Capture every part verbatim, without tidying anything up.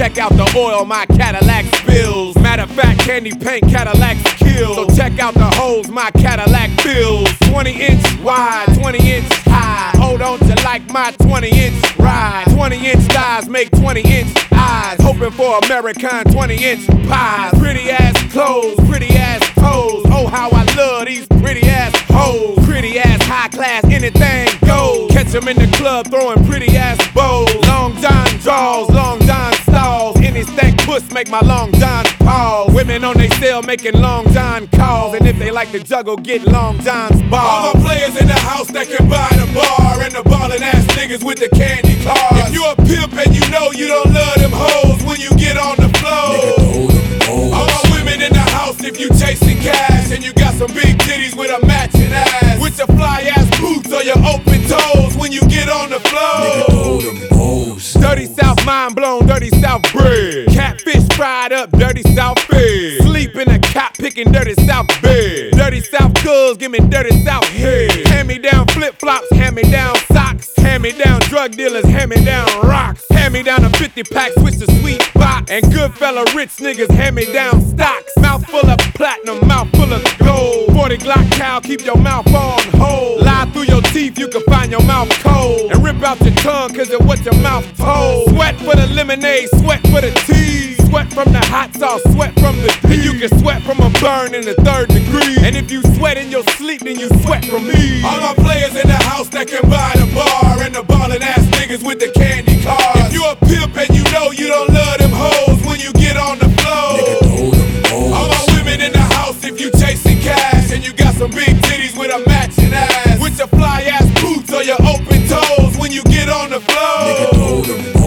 check out the oil my Cadillac spills. Matter of fact, candy paint Cadillacs kill. So check out the holes my Cadillac fills. twenty inch wide, twenty inch high. Hold on to like my twenty inch ride. twenty inch thighs make twenty inch eyes. Hoping for American twenty inch pies. Pretty ass clothes, pretty ass toes. Oh, how I love these pretty ass hoes. Pretty ass high class, anything goes. Catch them in the club throwing pretty ass bows. Long John draws, long John stalls. Any stank puss make my long John pause. Women on they cell making long John calls. And if they like to juggle, get long John's balls. All the players in the house that can buy the bar. And the ballin' ass niggas with the candy cars. If you a pimp and you know you don't love them hoes when you get on the floor. All my women in the house if you chasing cash. And you got some big titties with a matching ass. With your fly ass boots or your open toes when you get on the floor. Dirty South mind blown, dirty South bread. Catfish fried up, dirty South fed. Sleep in a cop picking dirty South bed. Dirty South girls, give me dirty South head. Hand me down flip flops, hand me down socks. Hand me down drug dealers, hand me down rocks. Hand me down a fifty pack, switch the sweet box. And good fella rich niggas, hand me down stocks. Mouth full of platinum, mouth full of gold. forty Glock cow, keep your mouth on hold. Lie through your teeth, you can find your mouth cold. And rip out your tongue, cause of what your mouth told. Sweat for the lemonade, sweat for the tea. Sweat from the hot sauce, sweat from the tea. And you can sweat from a burn in the third degree. And if you sweat in your sleep, then you sweat from me. All my players in the house that can buy the bar. And the ballin' ass niggas with the candy cars. If you a pimp and you know you don't love them hoes when you get on the floor. All my women in the house if you chasing cash. And you got some big titties with a matching ass. With your fly ass boots or your open toes when you get on the floor.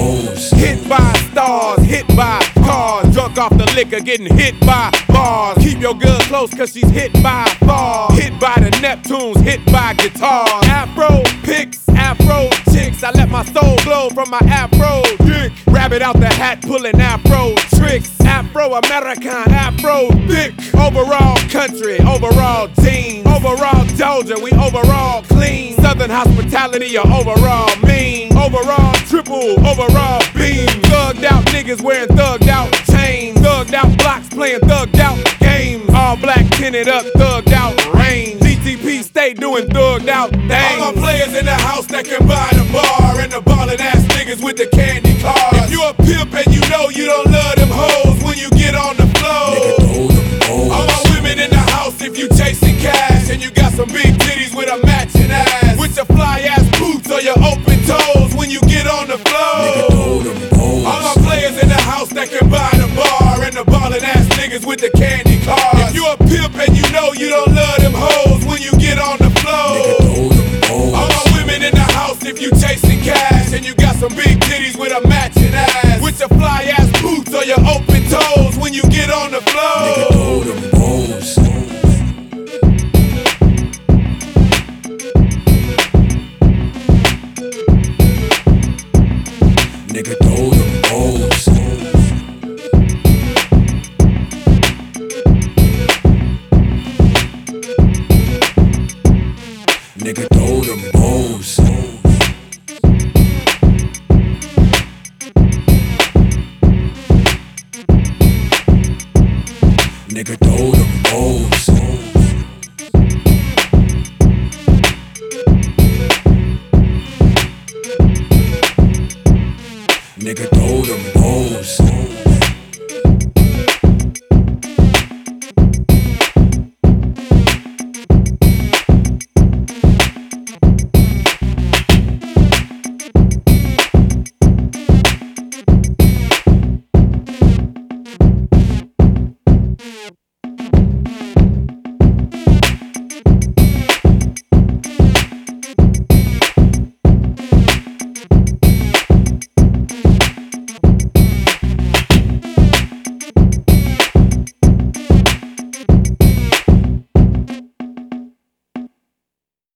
Hit by stars, hit by cars. Drunk off the liquor, getting hit by bars. Keep your girl close cause she's hit by bars. Hit by the Neptunes, hit by guitars. Afro picks, afro chicks. I let my soul glow from my afro dick. Rabbit out the hat, pulling afro tricks. Afro-American, afro thick. Overall country, overall team. Overall Georgia, we overall clean. Southern hospitality, or overall mean. Overall triple, overall beam. Thugged out niggas wearing thugged out chains. Thugged out blocks playing thugged out games. All black tinted up, thugged out range. D T P stay doing thugged out things. All my players in the house that can buy the bar. And the ballin' ass niggas with the candy cars. If you a pimp and you know you don't love them hoes when you get on the floor. All my women in the house if you chasing cash. And you got some big titties with a matching ass. With your fly ass boots or your open toes when you get on the floor. All my players in the house that can buy the bar. And the ballin' ass niggas with the candy cars. If you a pimp and you know you don't love them hoes when you get on the floor. All my women in the house if you chasing cash. And you got some big titties with a matching ass. With your fly ass boots or your open toes when you get on the floor. Nigga throw them balls. Nigga throw them balls. Nigga throw them